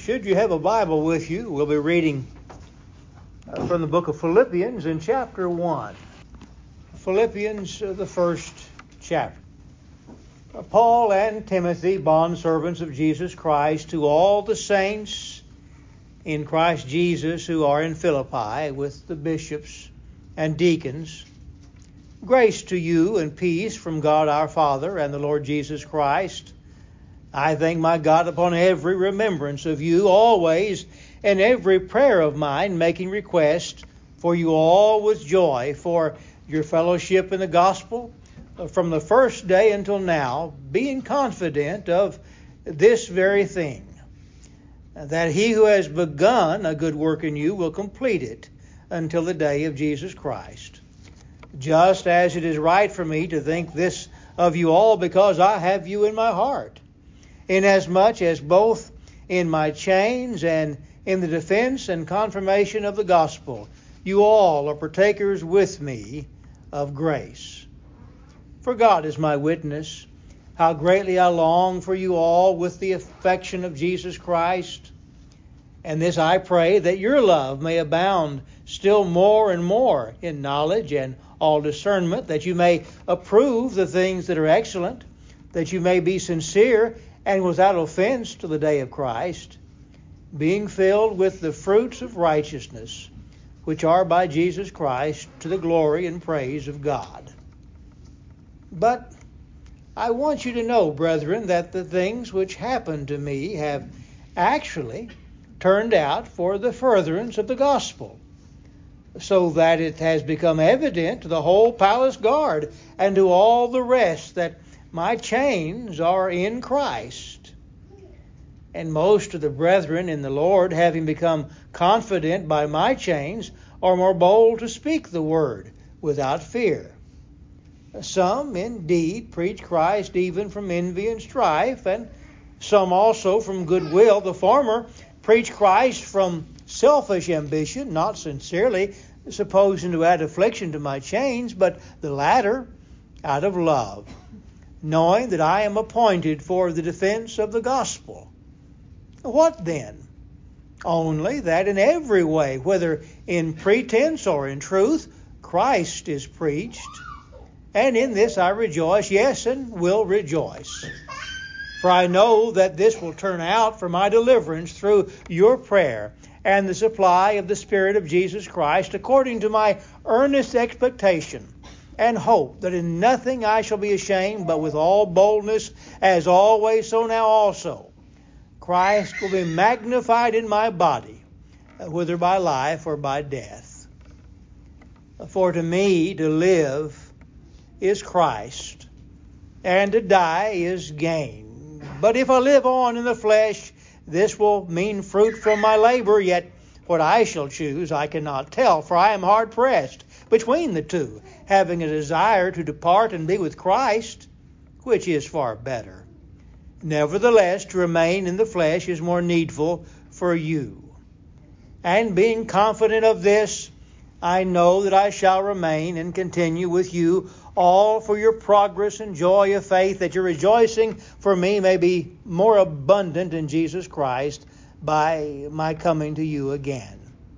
Should you have a Bible with you, we'll be reading from the book of Philippians in chapter 1. Philippians, the first chapter. Paul and Timothy, bondservants of Jesus Christ, to all the saints in Christ Jesus who are in Philippi, with the bishops and deacons. Grace to you and peace from God our Father and the Lord Jesus Christ. I thank my God upon every remembrance of you always, and every prayer of mine, making request for you all with joy, for your fellowship in the gospel from the first day until now, being confident of this very thing, that he who has begun a good work in you will complete it until the day of Jesus Christ. Just as it is right for me to think this of you all, because I have you in my heart, inasmuch as both in my chains and in the defense and confirmation of the gospel, you all are partakers with me of grace. For God is my witness, how greatly I long for you all with the affection of Jesus Christ. And this I pray, that your love may abound still more and more in knowledge and all discernment, that you may approve the things that are excellent, that you may be sincere and without offense to the day of Christ, being filled with the fruits of righteousness, which are by Jesus Christ, to the glory and praise of God. But I want you to know, brethren, that the things which happened to me have actually turned out for the furtherance of the gospel, so that it has become evident to the whole palace guard and to all the rest that my chains are in Christ. And most of the brethren in the Lord, having become confident by my chains, are more bold to speak the word without fear. Some indeed preach Christ even from envy and strife, and some also from goodwill. The former preach Christ from selfish ambition, not sincerely, supposing to add affliction to my chains, but the latter out of love, knowing that I am appointed for the defense of the gospel. What then? Only that in every way, whether in pretense or in truth, Christ is preached. And in this I rejoice, yes, and will rejoice. For I know that this will turn out for my deliverance through your prayer and the supply of the Spirit of Jesus Christ, according to my earnest expectation and hope that in nothing I shall be ashamed, but with all boldness, as always, so now also, Christ will be magnified in my body, whether by life or by death. For to me to live is Christ, and to die is gain. But if I live on in the flesh, this will mean fruit from my labor, yet what I shall choose I cannot tell, for I am hard pressed between the two, having a desire to depart and be with Christ, which is far better. Nevertheless, to remain in the flesh is more needful for you. And being confident of this, I know that I shall remain and continue with you all for your progress and joy of faith, that your rejoicing for me may be more abundant in Jesus Christ by my coming to you again.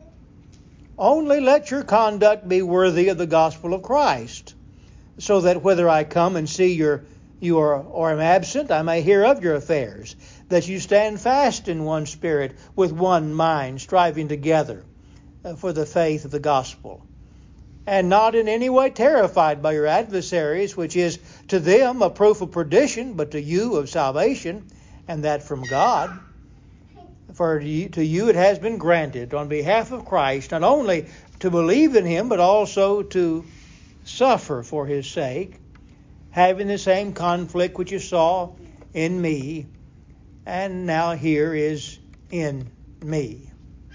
Only let your conduct be worthy of the gospel of Christ, so that whether I come and see you or am absent, I may hear of your affairs, that you stand fast in one spirit, with one mind, striving together for the faith of the gospel, and not in any way terrified by your adversaries, which is to them a proof of perdition, but to you of salvation, and that from God. For to you it has been granted on behalf of Christ not only to believe in him, but also to suffer for his sake, having the same conflict which you saw in me, and now here is in me.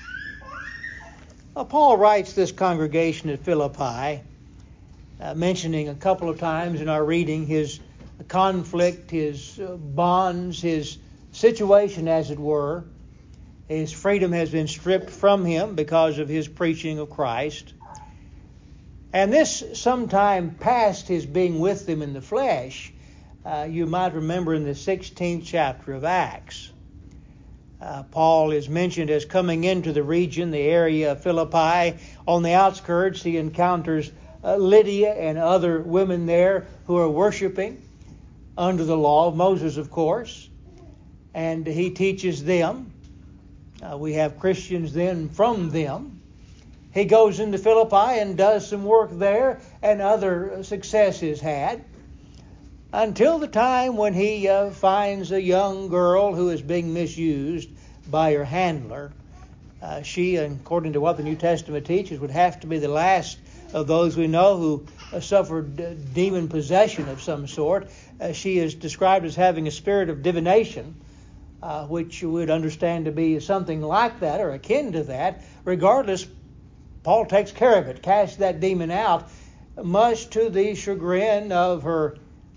Paul writes this congregation at Philippi, mentioning a couple of times in our reading his conflict, his bonds, his situation, as it were. His freedom has been stripped from him because of his preaching of Christ. And this sometime past his being with them in the flesh, you might remember in the 16th chapter of Acts. Paul is mentioned as coming into the region, the area of Philippi. On the outskirts, he encounters Lydia and other women there who are worshiping under the law of Moses, of course. And he teaches them. We have Christians then from them. He goes into Philippi and does some work there, and other success is had, until the time when he finds a young girl who is being misused by her handler. She, according to what the New Testament teaches, would have to be the last of those we know who suffered demon possession of some sort. She is described as having a spirit of divination, which you would understand to be something like that or akin to that. Regardless, Paul takes care of it, casts that demon out, much to the chagrin of her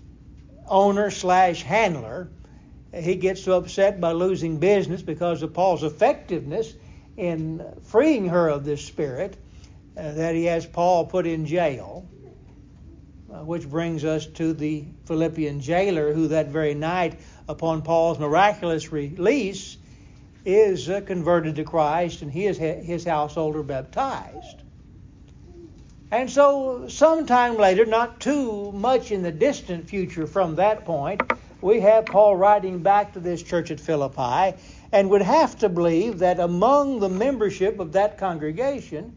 owner/handler. He gets so upset by losing business because of Paul's effectiveness in freeing her of this spirit that he has Paul put in jail, which brings us to the Philippian jailer, who that very night, upon Paul's miraculous release, is converted to Christ, and his household are baptized. And so sometime later, not too much in the distant future from that point, we have Paul writing back to this church at Philippi, and would have to believe that among the membership of that congregation,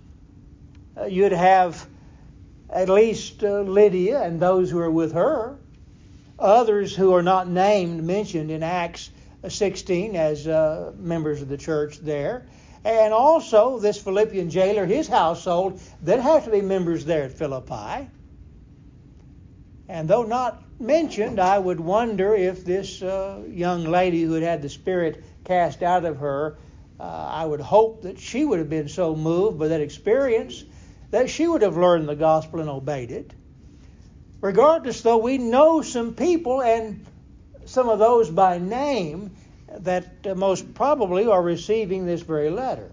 you'd have at least Lydia and those who are with her, others who are not mentioned in Acts 16 as members of the church there, and also this Philippian jailer, his household, that have to be members there at Philippi. And though not mentioned, I would wonder if this young lady who had the spirit cast out of her, I would hope that she would have been so moved by that experience that she would have learned the gospel and obeyed it. Regardless, though, we know some people, and some of those by name, that most probably are receiving this very letter.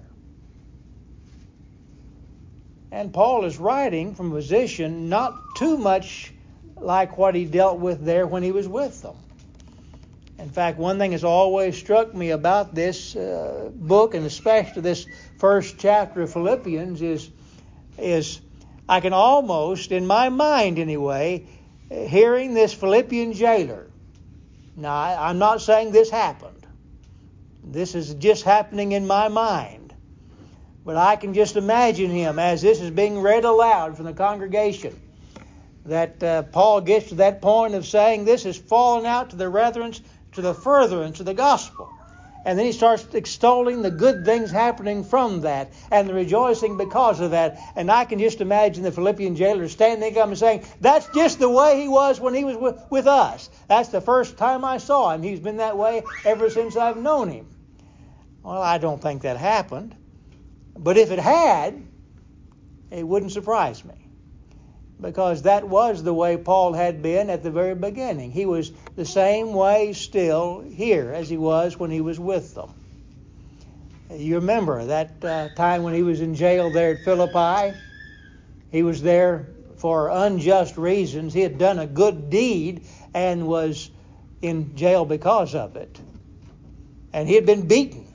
And Paul is writing from a position not too much like what he dealt with there when he was with them. In fact, one thing has always struck me about this book, and especially this first chapter of Philippians, is I can almost, in my mind anyway, hearing this Philippian jailer. Now, I'm not saying this happened. This is just happening in my mind. But I can just imagine him as this is being read aloud from the congregation, that Paul gets to that point of saying this is fallen out to the furtherance of the gospel. And then he starts extolling the good things happening from that and the rejoicing because of that. And I can just imagine the Philippian jailer standing up and saying, that's just the way he was when he was with us. That's the first time I saw him. He's been that way ever since I've known him. Well, I don't think that happened. But if it had, it wouldn't surprise me. Because that was the way Paul had been at the very beginning. He was the same way still here as he was when he was with them. You remember that time when he was in jail there at Philippi? He was there for unjust reasons. He had done a good deed and was in jail because of it. And he had been beaten.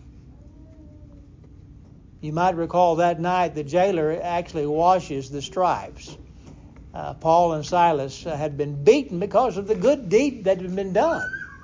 You might recall that night the jailer actually washes the stripes. Paul and Silas had been beaten because of the good deed that had been done.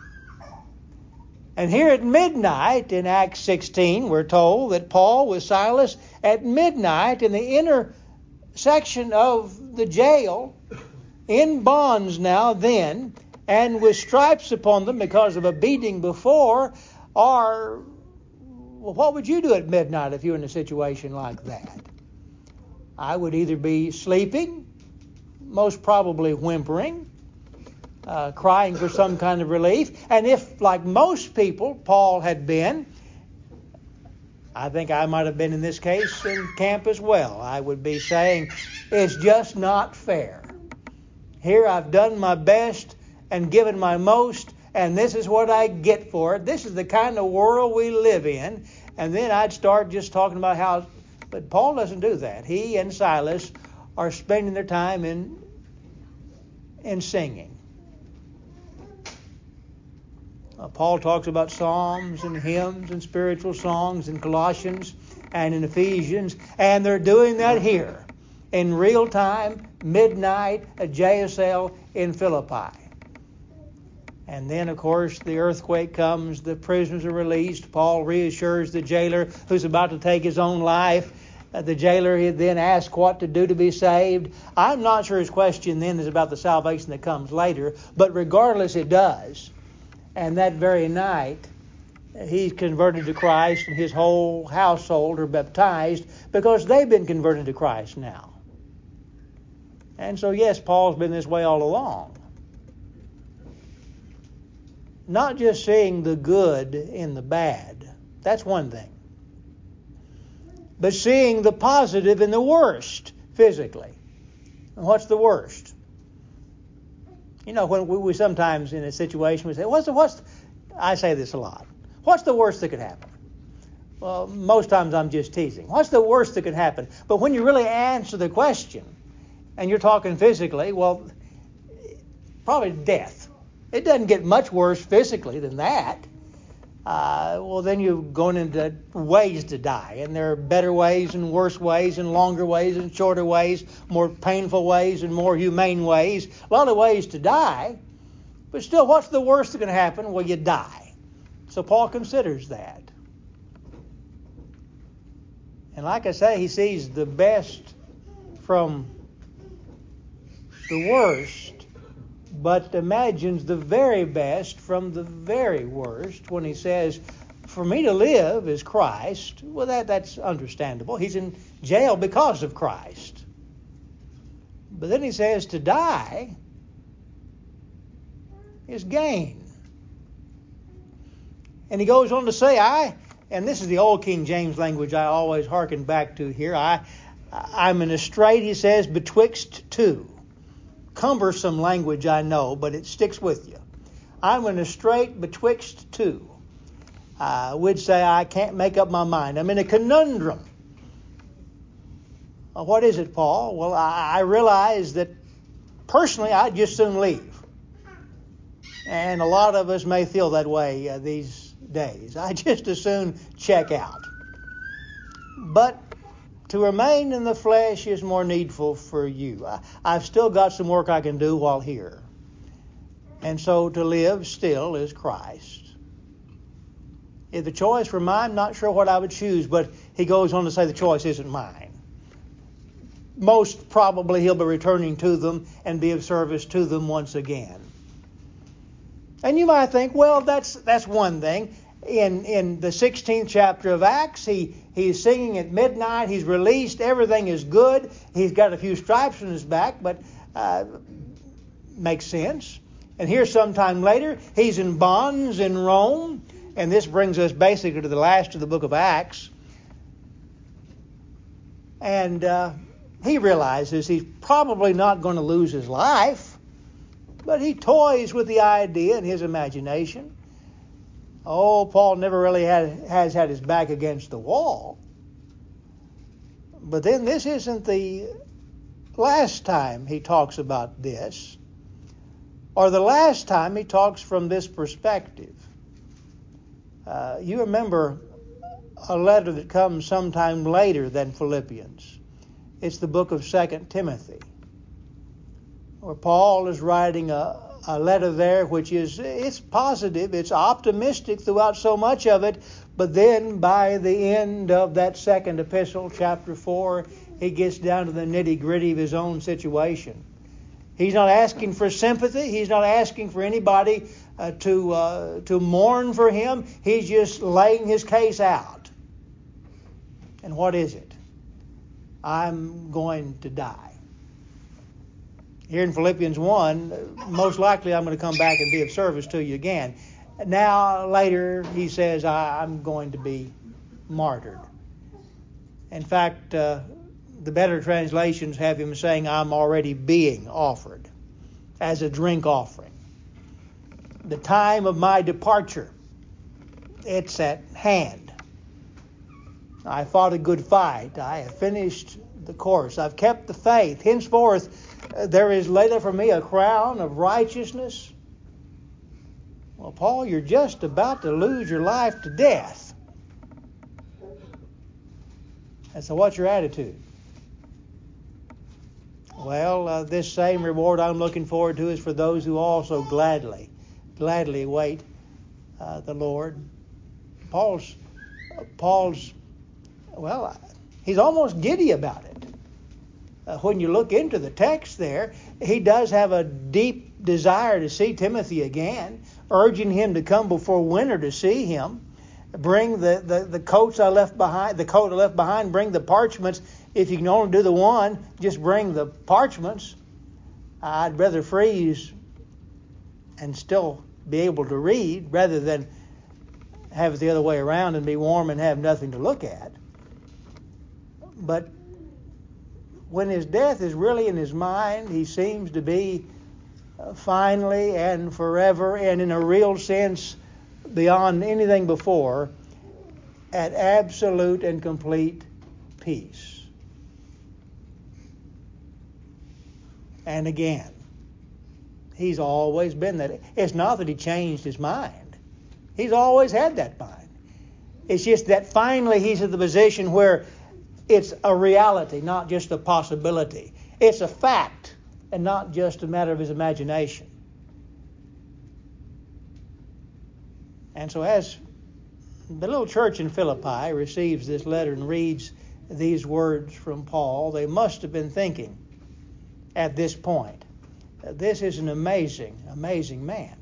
And here at midnight in Acts 16, we're told that Paul with Silas at midnight in the inner section of the jail, in bonds now then, and with stripes upon them because of a beating before, are, well, what would you do at midnight if you were in a situation like that? I would either be sleeping, most probably whimpering, crying for some kind of relief. And if, like most people, Paul had been, I think I might have been in this case in camp as well. I would be saying, it's just not fair. Here I've done my best and given my most, and this is what I get for it. This is the kind of world we live in. And then I'd start just talking about how, but Paul doesn't do that. He and Silas are spending their time in singing. Paul talks about psalms and hymns and spiritual songs in Colossians and in Ephesians, and they're doing that here in real time, midnight at JSL in Philippi. And then, of course, the earthquake comes, the prisoners are released. Paul reassures the jailer who's about to take his own life. The jailer then asks what to do to be saved. I'm not sure his question then is about the salvation that comes later, but regardless, it does. And that very night, he's converted to Christ, and his whole household are baptized because they've been converted to Christ now. And so, yes, Paul's been this way all along. Not just seeing the good in the bad. That's one thing. But seeing the positive in the worst physically. And what's the worst? You know, when we sometimes in a situation we say, I say this a lot. What's the worst that could happen? Well, most times I'm just teasing. What's the worst that could happen? But when you really answer the question, and you're talking physically, well, probably death. It doesn't get much worse physically than that. Well, then you're going into ways to die. And there are better ways and worse ways and longer ways and shorter ways, more painful ways and more humane ways. A lot of ways to die. But still, what's the worst that can happen? Well, you die. So Paul considers that. And like I say, he sees the best from the worst, but imagines the very best from the very worst when he says, for me to live is Christ. Well, that's understandable. He's in jail because of Christ. But then he says to die is gain. And he goes on to say, and this is the old King James language I always hearken back to here, I'm in a strait, he says, betwixt two. Cumbersome language, I know, but it sticks with you. I'm in a strait betwixt two. I would say I can't make up my mind. I'm in a conundrum. What is it, Paul? Well, I realize that personally I'd just soon leave. And a lot of us may feel that way these days. I just as soon check out. But to remain in the flesh is more needful for you. I've still got some work I can do while here. And so to live still is Christ. If the choice were mine, I'm not sure what I would choose, but he goes on to say the choice isn't mine. Most probably he'll be returning to them and be of service to them once again. And you might think, well, that's one thing. In the 16th chapter of Acts, he's singing at midnight. He's released. Everything is good. He's got a few stripes on his back, but makes sense. And here sometime later, he's in bonds in Rome. And this brings us basically to the last of the book of Acts. And he realizes he's probably not going to lose his life, but he toys with the idea in his imagination. Oh, Paul never really has had his back against the wall. But then this isn't the last time he talks about this, or the last time he talks from this perspective. You remember a letter that comes sometime later than Philippians. It's the book of 2 Timothy, where Paul is writing a letter there which it's positive, it's optimistic throughout so much of it, but then by the end of that second epistle, chapter 4, he gets down to the nitty-gritty of his own situation. He's not asking for sympathy. He's not asking for anybody to mourn for him. He's just laying his case out. And what is it? I'm going to die. Here in Philippians 1, most likely I'm going to come back and be of service to you again. Now, later, he says, I'm going to be martyred. In fact, the better translations have him saying, I'm already being offered as a drink offering. The time of my departure, it's at hand. I fought a good fight. I have finished the course. I've kept the faith. Henceforth, there is laid up for me a crown of righteousness. Well, Paul, you're just about to lose your life to death. And so what's your attitude? Well, this same reward I'm looking forward to is for those who also gladly await the Lord. Paul's, well, he's almost giddy about it. When you look into the text there, he does have a deep desire to see Timothy again, urging him to come before winter to see him. Bring the coats I left behind, the coat I left behind, bring the parchments. If you can only do the one, just bring the parchments. I'd rather freeze and still be able to read rather than have it the other way around and be warm and have nothing to look at. But when his death is really in his mind, he seems to be finally and forever and in a real sense beyond anything before at absolute and complete peace. And again, he's always been that. It's not that he changed his mind. He's always had that mind. It's just that finally he's in the position where it's a reality, not just a possibility. It's a fact and not just a matter of his imagination. And so as the little church in Philippi receives this letter and reads these words from Paul, they must have been thinking at this point, this is an amazing, amazing man.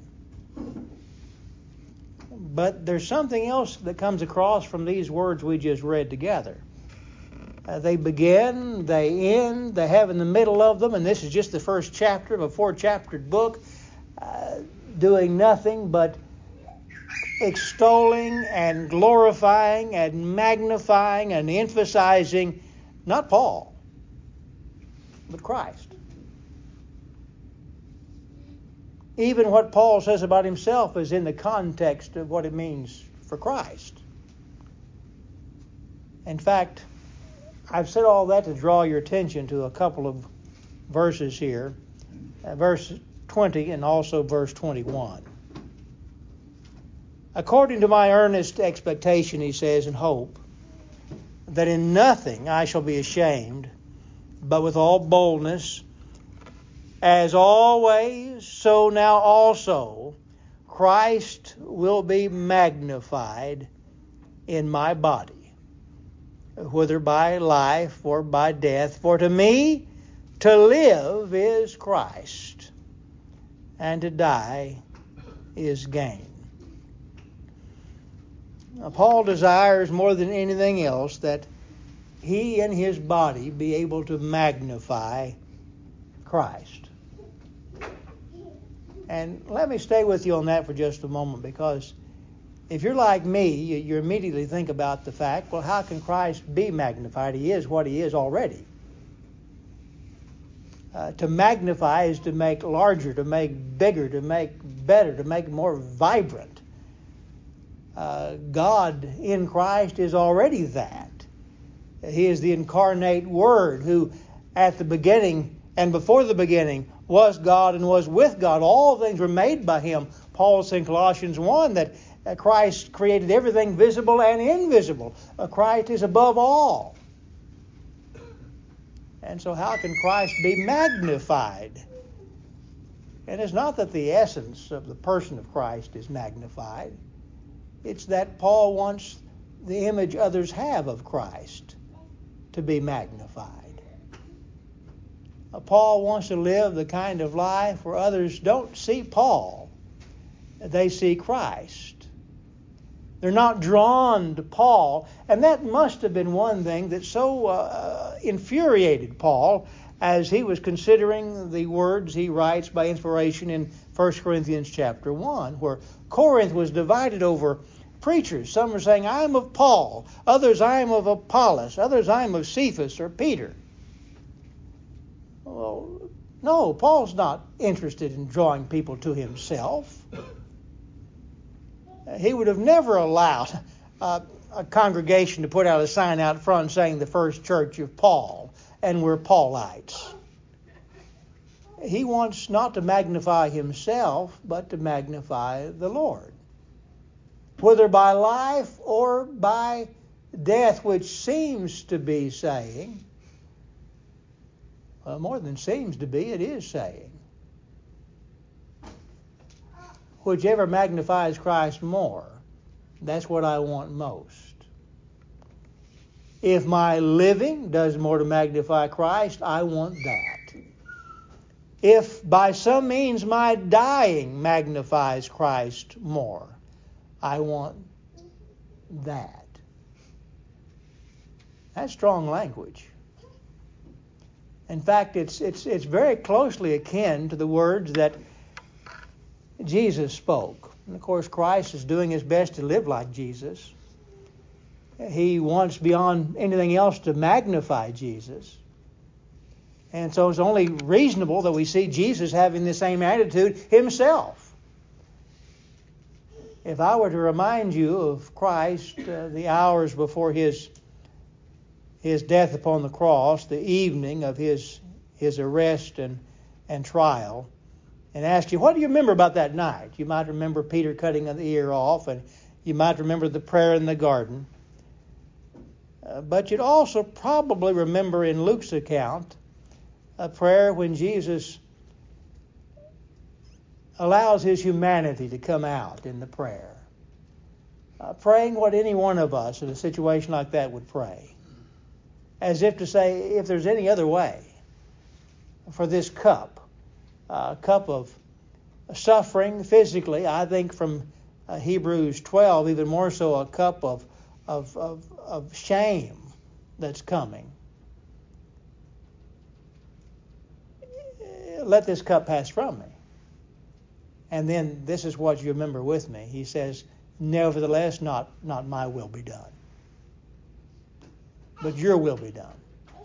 But there's something else that comes across from these words we just read together. They begin, they end, they have in the middle of them, and this is just the first chapter of a 4-chaptered book, doing nothing but extolling and glorifying and magnifying and emphasizing not Paul, but Christ. Even what Paul says about himself is in the context of what it means for Christ. In fact, I've said all that to draw your attention to a couple of verses here, verse 20 and also verse 21. According to my earnest expectation, he says, and hope, that in nothing I shall be ashamed, but with all boldness, as always, so now also, Christ will be magnified in my body, whether by life or by death. For to me, to live is Christ, and to die is gain. Now, Paul desires more than anything else that he and his body be able to magnify Christ. And let me stay with you on that for just a moment, because if you're like me, you immediately think about the fact, well, how can Christ be magnified? He is what he is already. To magnify is to make larger, to make bigger, to make better, to make more vibrant. God in Christ is already that. He is the incarnate Word who at the beginning and before the beginning was God and was with God. All things were made by him. Paul says in Colossians 1 that Christ created everything visible and invisible. Christ is above all. And so how can Christ be magnified? And it's not that the essence of the person of Christ is magnified. It's that Paul wants the image others have of Christ to be magnified. Paul wants to live the kind of life where others don't see Paul. They see Christ. They're not drawn to Paul. And that must have been one thing that so infuriated Paul as he was considering the words he writes by inspiration in 1 Corinthians chapter 1, where Corinth was divided over preachers. Some were saying, I am of Paul. Others, I am of Apollos. Others, I am of Cephas or Peter. Well, no, Paul's not interested in drawing people to himself. He would have never allowed a congregation to put out a sign out front saying the First Church of Paul, and we're Paulites. he wants not to magnify himself, but to magnify the Lord. Whether by life or by death, which seems to be saying, well, more than seems to be, it is saying, whichever magnifies Christ more, that's what I want most. If my living does more to magnify Christ, I want that. If by some means my dying magnifies Christ more, I want that. That's strong language. In fact, it's very closely akin to the words that Jesus spoke. And of course, Christ is doing his best to live like Jesus. He wants beyond anything else to magnify Jesus. And so it's only reasonable that we see Jesus having the same attitude himself. If I were to remind you of Christ the hours before his death upon the cross, the evening of his arrest and trial, and asked you, what do you remember about that night? You might remember Peter cutting the ear off, and you might remember the prayer in the garden. But you'd also probably remember in Luke's account a prayer when Jesus allows his humanity to come out in the prayer. Praying what any one of us in a situation like that would pray. As if to say, if there's any other way for this cup, a cup of suffering physically, I think from Hebrews 12, even more so a cup of shame that's coming. Let this cup pass from me. And then this is what you remember with me. He says, nevertheless, not my will be done, but your will be done.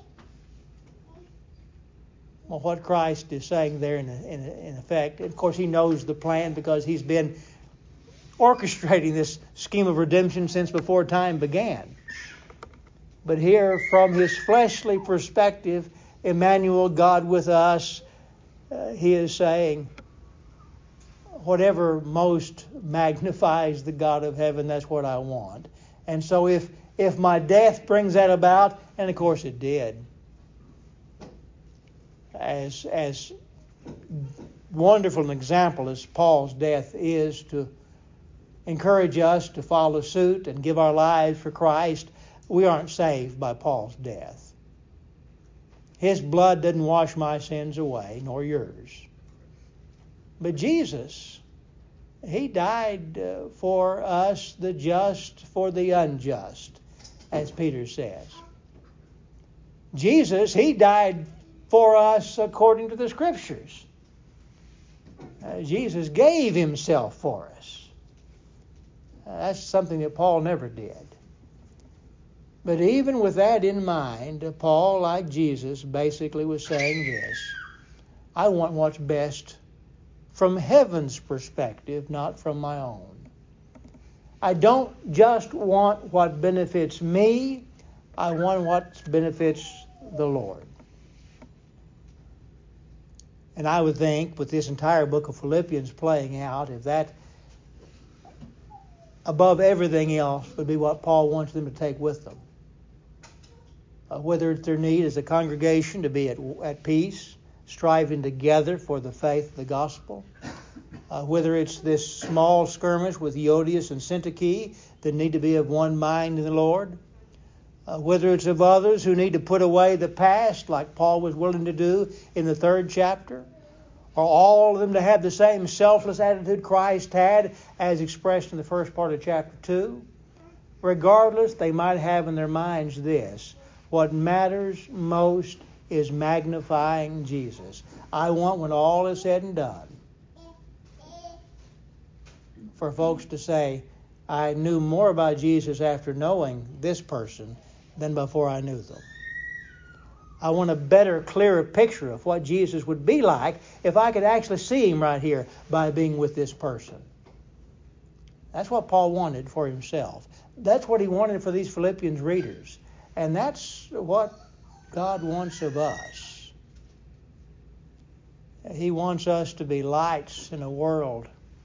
Well, what Christ is saying there in effect, of course he knows the plan because he's been orchestrating this scheme of redemption since before time began. But here, from his fleshly perspective, Emmanuel, God with us, he is saying, whatever most magnifies the God of heaven, that's what I want. And so if my death brings that about, and of course it did, as wonderful an example as Paul's death is to encourage us to follow suit and give our lives for Christ, we aren't saved by Paul's death. His blood didn't wash my sins away, nor yours. But Jesus, he died for us, the just for the unjust, as Peter says. Jesus, he died for us according to the Scriptures. Jesus gave himself for us. That's something that Paul never did. But even with that in mind, Paul, like Jesus, basically was saying this: I want what's best from heaven's perspective, not from my own. I don't just want what benefits me, I want what benefits the Lord. And I would think, with this entire book of Philippians playing out, if that, above everything else, would be what Paul wants them to take with them. Whether it's their need as a congregation to be at peace, striving together for the faith of the gospel. Whether it's this small skirmish with Euodias and Syntyche that need to be of one mind in the Lord. Whether it's of others who need to put away the past, like Paul was willing to do in the 3rd chapter. Or all of them to have the same selfless attitude Christ had as expressed in the first part of chapter 2. Regardless, they might have in their minds this: what matters most is magnifying Jesus. I want, when all is said and done, for folks to say, I knew more about Jesus after knowing this person than before I knew them. I want a better, clearer picture of what Jesus would be like if I could actually see him right here by being with this person. That's what Paul wanted for himself. That's what he wanted for these Philippians readers. And that's what God wants of us. He wants us to be lights in a world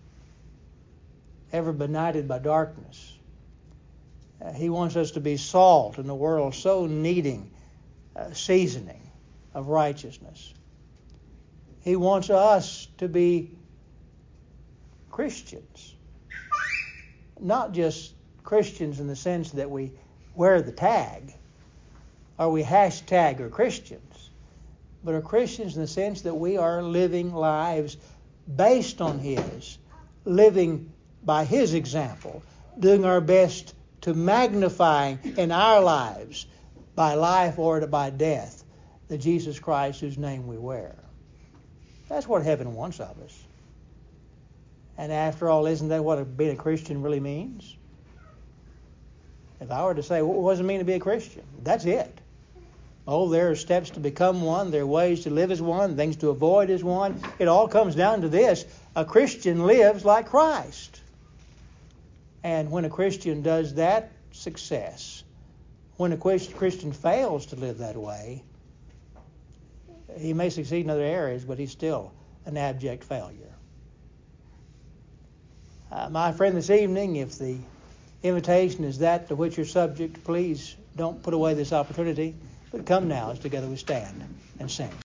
ever benighted by darkness. He wants us to be salt in a world so needing seasoning of righteousness. He wants us to be Christians. Not just Christians in the sense that we wear the tag or we hashtag are Christians, but are Christians in the sense that we are living lives based on His, living by His example, doing our best to magnify in our lives by life or by death the Jesus Christ whose name we wear. That's what heaven wants of us. And after all, isn't that what being a Christian really means? If I were to say, what does it mean to be a Christian? That's it. Oh, there are steps to become one. There are ways to live as one, things to avoid as one. It all comes down to this. A Christian lives like Christ. And when a Christian does that, success. When a Christian fails to live that way, he may succeed in other areas, but he's still an abject failure. My friend, this evening, if the invitation is that to which you're subject, please don't put away this opportunity, but come now as together we stand and sing.